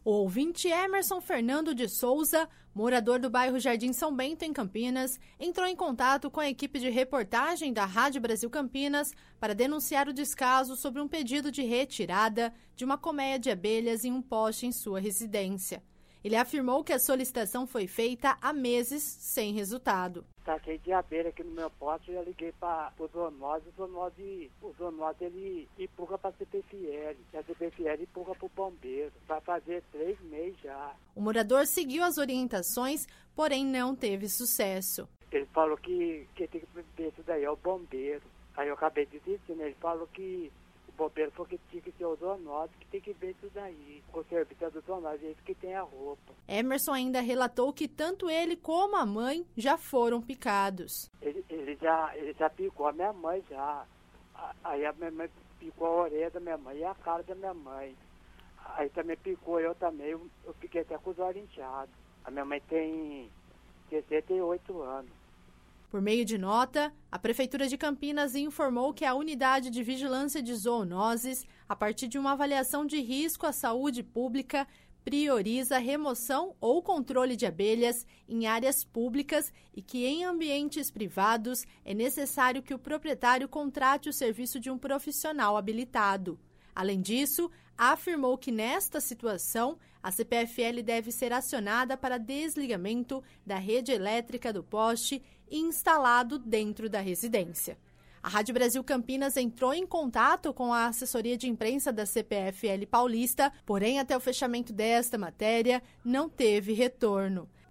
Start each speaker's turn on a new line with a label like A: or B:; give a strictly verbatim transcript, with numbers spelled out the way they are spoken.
A: O ouvinte Emerson Fernando de Souza, morador do bairro Jardim São Bento, em Campinas, entrou em contato com a equipe de reportagem da Rádio Brasil Campinas para denunciar o descaso sobre um pedido de retirada de uma colmeia de abelhas em um poste em sua residência. Ele afirmou que a solicitação foi feita há meses sem resultado.
B: Está cheio de abelha aqui no meu poste, eu liguei para o zoonose, o zoonose, o zoonose ele empurra para a C P F L, e a C P F L empurra para o bombeiro, vai fazer três meses já.
A: O morador seguiu as orientações, porém não teve sucesso.
B: Ele falou que quem tem que ver isso daí é o bombeiro. Aí eu acabei desistindo, ele falou que o bombeiro falou que tinha que ser o zoonose, que tem que ver isso daí. O serviço é do zoonose, é esse que tem a roupa.
A: Emerson ainda relatou que tanto ele como a mãe já foram picados.
B: Ele, ele, já, ele já picou a minha mãe já. Aí a minha mãe picou a orelha da minha mãe e a cara da minha mãe. Aí também picou eu também, eu, eu fiquei até com os olhos inchados. A minha mãe tem sessenta e oito anos.
A: Por meio de nota, a Prefeitura de Campinas informou que a Unidade de Vigilância de Zoonoses, a partir de uma avaliação de risco à saúde pública, prioriza a remoção ou controle de abelhas em áreas públicas e que em ambientes privados é necessário que o proprietário contrate o serviço de um profissional habilitado. Além disso, afirmou que nesta situação, a C P F L deve ser acionada para desligamento da rede elétrica do poste instalado dentro da residência. A Rádio Brasil Campinas entrou em contato com a assessoria de imprensa da C P F L Paulista, porém, até o fechamento desta matéria, não teve retorno.